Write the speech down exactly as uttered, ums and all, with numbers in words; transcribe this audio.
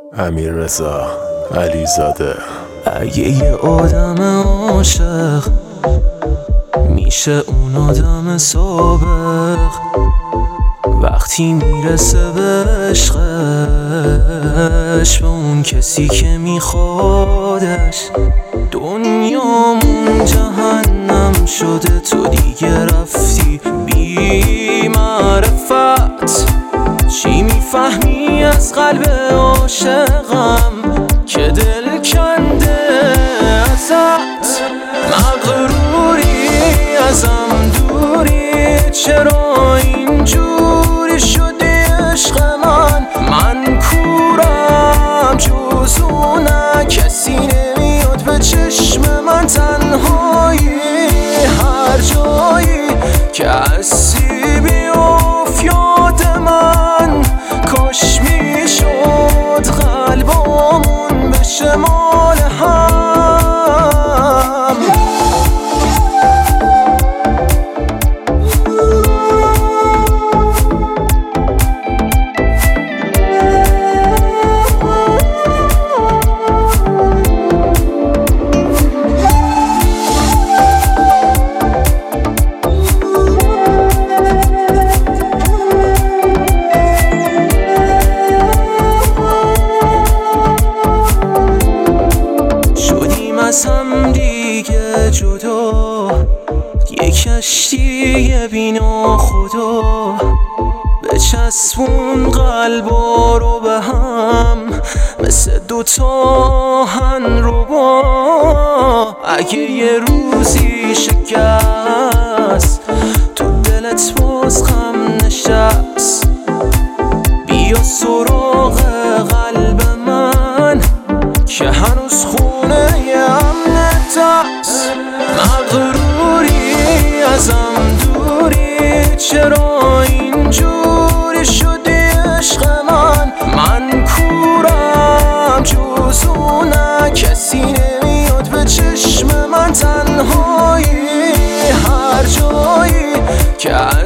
امیررضا علیزاده. اگه یه آدم عاشق میشه اون آدم سابق، وقتی میرسه به عشقش، به اون کسی که میخوادش، دنیامون جهنم شده، تو دیگه رفتی بی معرفت. چی میفهمی از قلب عاشقم که دل کنده ازت؟ مغروری ازم دوری، چرا اینجوری شدی عشق من؟ من کورم جز اونه، کسی نمیاد به چشم من، تنهایی هر جایی که هستی بیفت یاد من. کاش میشد قلبامون بشه مال هم. از هم دیگه جدا، یه کشتی بینا خدا، به چسبون قلبا رو به هم مثل دوتا آهن رو با. اگه یه روزی شکست تو دلت باز غم نشست، بیا سراغ قلب من که هنوز خونه امنت هست. مغروری ازم دوری، چرا اینجوری شدی عشق من؟ من کورم جز اونه، کسی نمیاد به چشم من، تنهایی هر جایی که